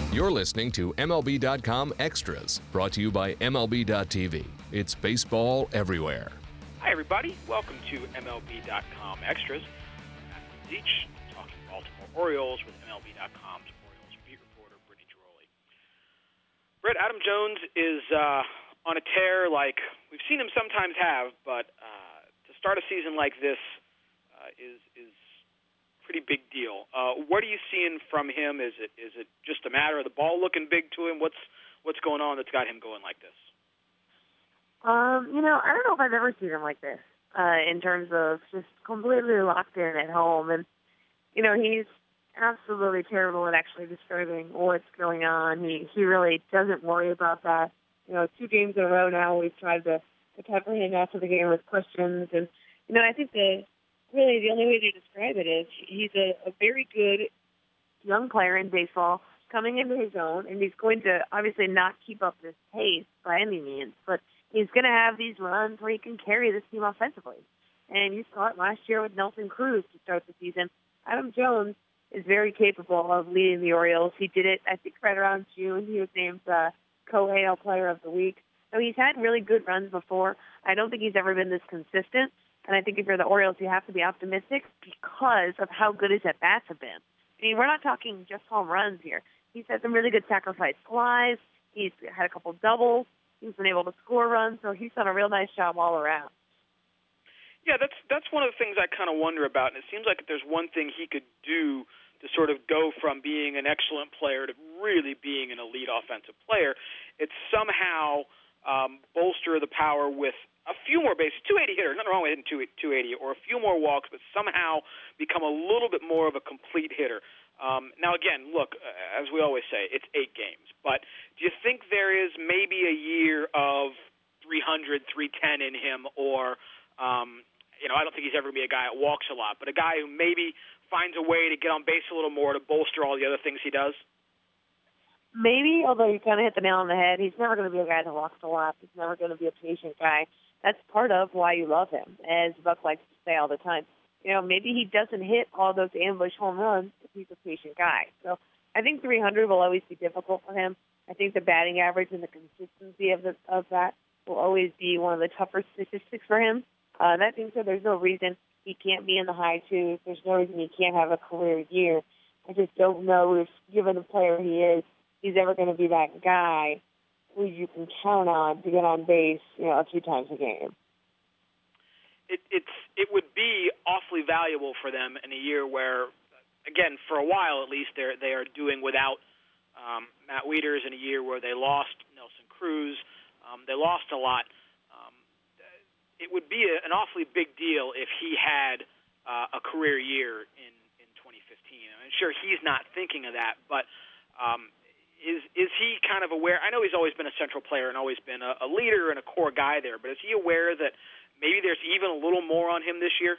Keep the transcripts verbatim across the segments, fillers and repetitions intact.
You're listening to M L B dot com Extras, brought to you by M L B dot T V. It's baseball everywhere. Hi, everybody. Welcome to M L B dot com Extras. I'm Zeech, talking Baltimore Orioles with M L B dot com's Orioles beat reporter, Brittany Giroli. Brett, Adam Jones is uh, on a tear like we've seen him sometimes have, but uh, to start a season like this uh, is is pretty big deal. Uh, what are you seeing from him? Is it is it just a matter of the ball looking big to him? What's what's going on that's got him going like this? Um, you know, I don't know if I've ever seen him like this uh, in terms of just completely locked in at home. And, you know, he's absolutely terrible at actually describing what's going on. He he really doesn't worry about that. You know, two games in a row now we've tried to, to pepper him after the game with questions. And, you know, I think the really the only way to describe it is he's a, a very good young player in baseball coming into his own, and he's going to obviously not keep up this pace by any means, but he's going to have these runs where he can carry this team offensively. And you saw it last year with Nelson Cruz to start the season. Adam Jones is very capable of leading the Orioles. He did it, I think, right around June. He was named uh, co-A L Player of the Week. So he's had really good runs before. I don't think he's ever been this consistent. And I think if you're the Orioles, you have to be optimistic because of how good his at-bats have been. I mean, we're not talking just home runs here. He's had some really good sacrifice flies. He's had a couple doubles. He's been able to score runs, so he's done a real nice job all around. Yeah, that's that's one of the things I kind of wonder about, and it seems like if there's one thing he could do to sort of go from being an excellent player to really being an elite offensive player, it's somehow um, bolster the power with a few more bases, two eighty hitter, nothing wrong with hitting two eighty, or a few more walks, but somehow become a little bit more of a complete hitter. Um, now, again, look, uh, as we always say, it's eight games. But do you think there is maybe a year of three hundred, three ten in him, or, um, you know, I don't think he's ever going to be a guy that walks a lot, but a guy who maybe finds a way to get on base a little more to bolster all the other things he does? Maybe, although you kind of hit the nail on the head. He's never going to be a guy that walks a lot. He's never going to be a patient guy. That's part of why you love him, as Buck likes to say all the time. You know, maybe he doesn't hit all those ambush home runs if he's a patient guy. So I think three hundred will always be difficult for him. I think the batting average and the consistency of the, of that will always be one of the tougher statistics for him. Uh, that being said, there's no reason he can't be in the high twos. There's no reason he can't have a career year. I just don't know if, given the player he is, he's ever going to be that guy who you can count on to get on base, you know, a few times a game. It, it's it would be awfully valuable for them in a year where, again, for a while at least, they they are doing without um, Matt Wieters, in a year where they lost Nelson Cruz. Um, they lost a lot. Um, it would be a, an awfully big deal if he had uh, a career year in, in twenty fifteen. I'm sure he's not thinking of that, but um, is is he kind of aware? I know he's always been a central player and always been a, a leader and a core guy there, but is he aware that maybe there's even a little more on him this year?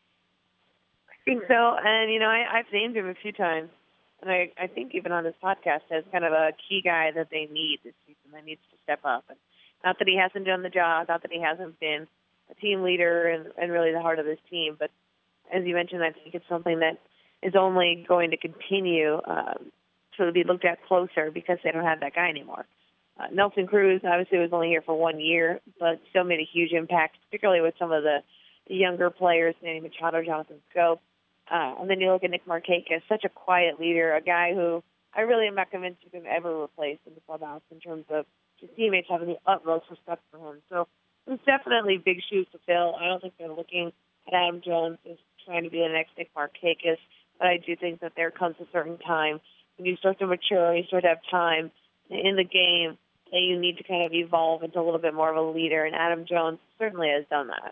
I think so. And, you know, I, I've named him a few times. And I, I think even on this podcast as kind of a key guy that they need this season that needs to step up. And not that he hasn't done the job, not that he hasn't been a team leader and, and really the heart of this team. But as you mentioned, I think it's something that is only going to continue um, to be looked at closer because they don't have that guy anymore. Uh, Nelson Cruz obviously was only here for one year, but still made a huge impact, particularly with some of the, the younger players, Manny Machado, Jonathan Scope. Uh, and then you look at Nick Markakis, such a quiet leader, a guy who I really am not convinced you can ever replace in the clubhouse in terms of his teammates having the utmost respect for him. So it's definitely big shoes to fill. I don't think they're looking at Adam Jones as trying to be the next Nick Markakis, but I do think that there comes a certain time when you start to mature, you start to have time in the game, that you need to kind of evolve into a little bit more of a leader, and Adam Jones certainly has done that.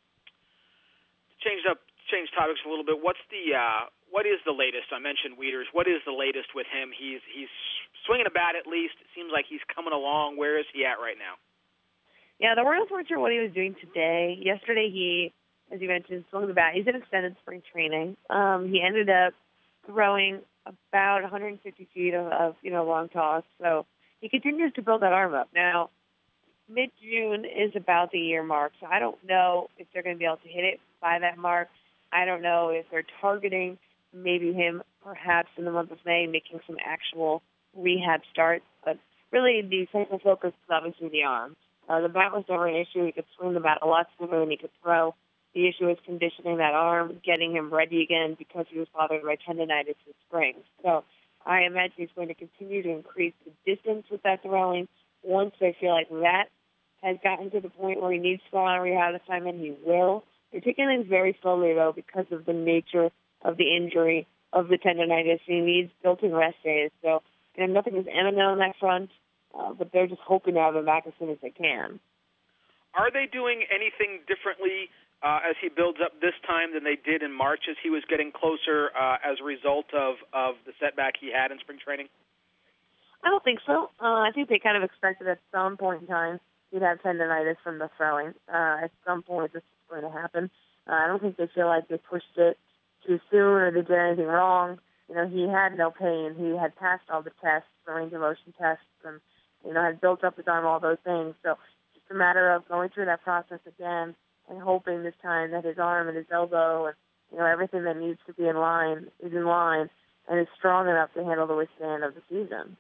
Change up, change topics a little bit. What's the uh, what is the latest? I mentioned Wieters. What is the latest with him? He's he's swinging a bat at least. It seems like he's coming along. Where is he at right now? Yeah, the Orioles weren't sure what he was doing today. Yesterday, he, as you mentioned, swung the bat. He's in extended spring training. Um, he ended up throwing about one hundred fifty feet of, of you know long toss. So he continues to build that arm up. Now, mid-June is about the year mark, so I don't know if they're going to be able to hit it by that mark. I don't know if they're targeting maybe him perhaps in the month of May making some actual rehab starts. But really, the central focus is obviously the arm. Uh, the bat was never an issue. He could swing the bat a lot sooner than he could throw. The issue was conditioning that arm, getting him ready again because he was bothered by tendonitis in spring. So I imagine he's going to continue to increase the distance with that throwing. Once they feel like that has gotten to the point where he needs to go on a rehab assignment, he will. They're taking things very slowly, though, because of the nature of the injury, of the tendonitis. He needs built-in rest days. So you know, nothing is imminent on that front, uh, but they're just hoping to have him back as soon as they can. Are they doing anything differently uh, as he builds up this time than they did in March as he was getting closer uh, as a result of, of the setback he had in spring training? I don't think so. Uh, I think they kind of expected at some point in time he'd have tendonitis from the throwing. Uh, at some point this is going to happen. Uh, I don't think they feel like they pushed it too soon or they did anything wrong. You know, he had no pain. He had passed all the tests, the range of motion tests, and, you know, had built up his arm, all those things. So it's just a matter of going through that process again and hoping this time that his arm and his elbow and, you know, everything that needs to be in line is in line and is strong enough to handle the withstand of the season.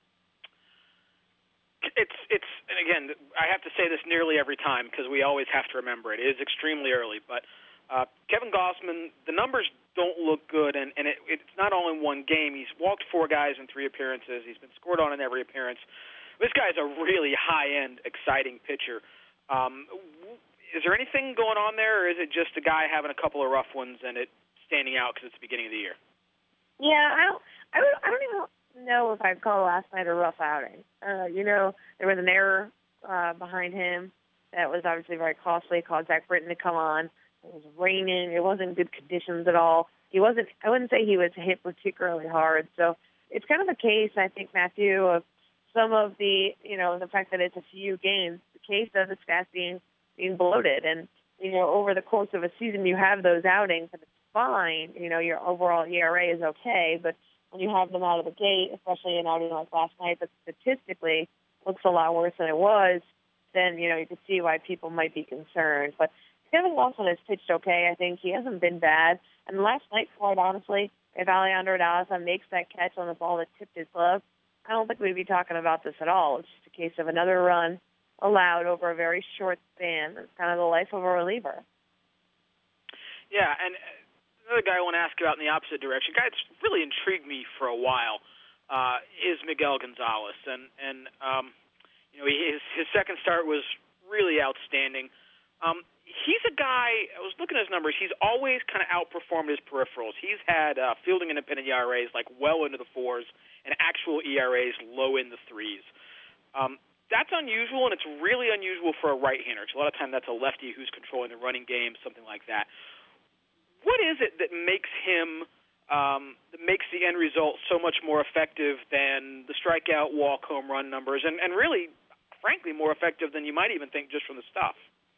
It's, it's, and again, I have to say this nearly every time because we always have to remember it. It is extremely early, but uh, Kevin Gausman, the numbers don't look good, and, and it, it's not all in one game. He's walked four guys in three appearances. He's been scored on in every appearance. This guy's a really high-end, exciting pitcher. Um, is there anything going on there, or is it just a guy having a couple of rough ones and it standing out because it's the beginning of the year? Yeah, I don't, I don't, I don't even know if I'd call last night a rough outing. Uh, you know, there was an error uh, behind him that was obviously very costly. It caused Zach Britton to come on. It was raining. It wasn't good conditions at all. He wasn't, I wouldn't say he was hit particularly hard. So it's kind of a case, I think, Matthew, of some of the, you know, the fact that it's a few games, the case of the stats being, being bloated. And, you know, over the course of a season, you have those outings, and it's fine. You know, your overall E R A is okay, but when you have them out of the gate, especially an outing like last night that statistically looks a lot worse than it was, then, you know, you can see why people might be concerned. But Kevin Gausman has pitched okay. I think he hasn't been bad. And last night, quite honestly, if Alejandro Daza makes that catch on the ball that tipped his glove, I don't think we'd be talking about this at all. It's just a case of another run allowed over a very short span. It's kind of the life of a reliever. Yeah, and another guy I want to ask about in the opposite direction, a guy that's really intrigued me for a while, uh, is Miguel Gonzalez. And, and um, you know, his, his second start was really outstanding. Um, he's a guy, I was looking at his numbers, he's always kind of outperformed his peripherals. He's had uh, fielding independent E R As like well into the fours and actual E R As low in the threes. Um, that's unusual, and it's really unusual for a right-hander. A lot of time that's a lefty who's controlling the running game, something like that. What is it that makes him, um, that makes the end result so much more effective than the strikeout, walk, home run numbers, and, and really, frankly, more effective than you might even think just from the stuff?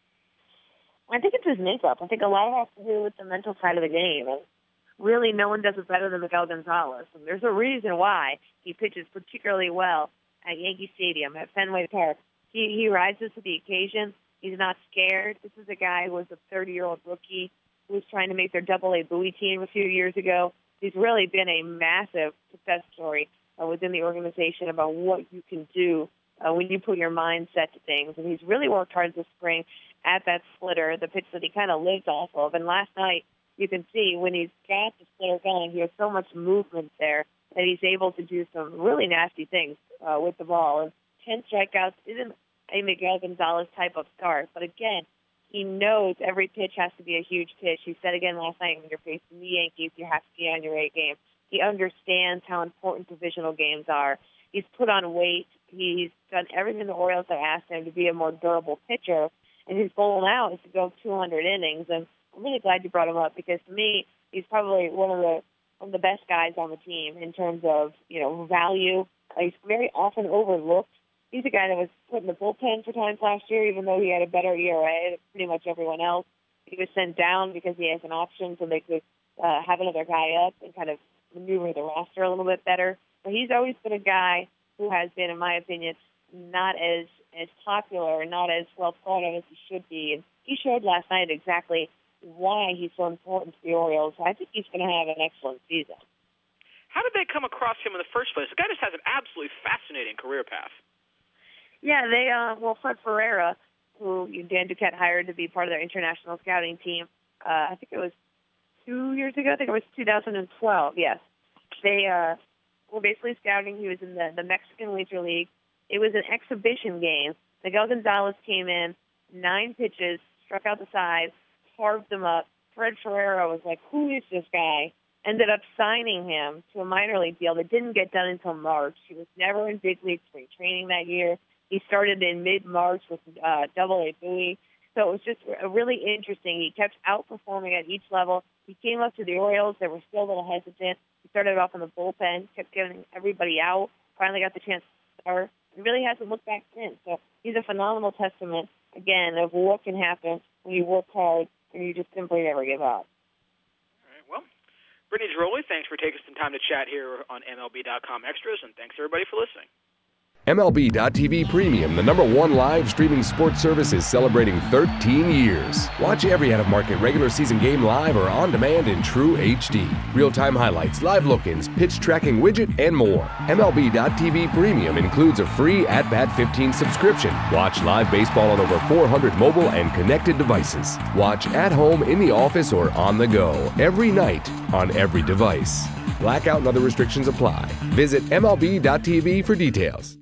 I think it's his makeup. I think a lot of it has to do with the mental side of the game. And really, no one does it better than Miguel Gonzalez. And there's a reason why he pitches particularly well at Yankee Stadium, at Fenway Park. He, he rises to the occasion. He's not scared. This is a guy who was a thirty-year-old rookie who was trying to make their double-A Bowie team a few years ago. He's really been a massive success story uh, within the organization about what you can do uh, when you put your mindset to things. And he's really worked hard this spring at that splitter, the pitch that he kind of lives off of. And last night, you can see when he's got the splitter going, he has so much movement there that he's able to do some really nasty things uh, with the ball. And ten strikeouts isn't a Miguel Gonzalez type of start. But again, he knows every pitch has to be a huge pitch. He said again last night, when you're facing the Yankees, you have to be on your A game. He understands how important divisional games are. He's put on weight. He's done everything the Orioles have asked him to be a more durable pitcher. And his goal now is to go two hundred innings. And I'm really glad you brought him up because, to me, he's probably one of the one of the best guys on the team in terms of, you know, value. He's very often overlooked. He's a guy that was put in the bullpen for times last year, even though he had a better E R A than pretty much everyone else. He was sent down because he has an option so they could uh, have another guy up and kind of maneuver the roster a little bit better. But he's always been a guy who has been, in my opinion, not as as popular, not as well thought of as he should be. And he showed last night exactly why he's so important to the Orioles. I think he's going to have an excellent season. How did they come across him in the first place? The guy just has an absolutely fascinating career path. Yeah, they, uh, well, Fred Ferreira, who Dan Duquette hired to be part of their international scouting team, uh, I think it was two years ago. I think it was two thousand twelve, yes. They uh, were basically scouting. He was in the, the Mexican Winter League. It was an exhibition game. Miguel Gonzalez came in, nine pitches, struck out the side, carved them up. Fred Ferreira was like, who is this guy? Ended up signing him to a minor league deal that didn't get done until March. He was never in big league spring training that year. He started in mid-March with uh, Double-A Bowie. So it was just really interesting. He kept outperforming at each level. He came up to the Orioles. They were still a little hesitant. He started off in the bullpen, kept getting everybody out, finally got the chance to start. He really hasn't looked back since. So he's a phenomenal testament, again, of what can happen when you work hard and you just simply never give up. All right, well, Brittany Ghiroli, thanks for taking some time to chat here on M L B dot com Extras, and thanks, everybody, for listening. M L B dot T V Premium, the number one live streaming sports service, is celebrating thirteen years. Watch every out-of-market regular season game live or on demand in true H D. Real-time highlights, live look-ins, pitch tracking widget, and more. M L B dot T V Premium includes a free At Bat fifteen subscription. Watch live baseball on over four hundred mobile and connected devices. Watch at home, in the office, or on the go every night on every device. Blackout and other restrictions apply. Visit M L B dot T V for details.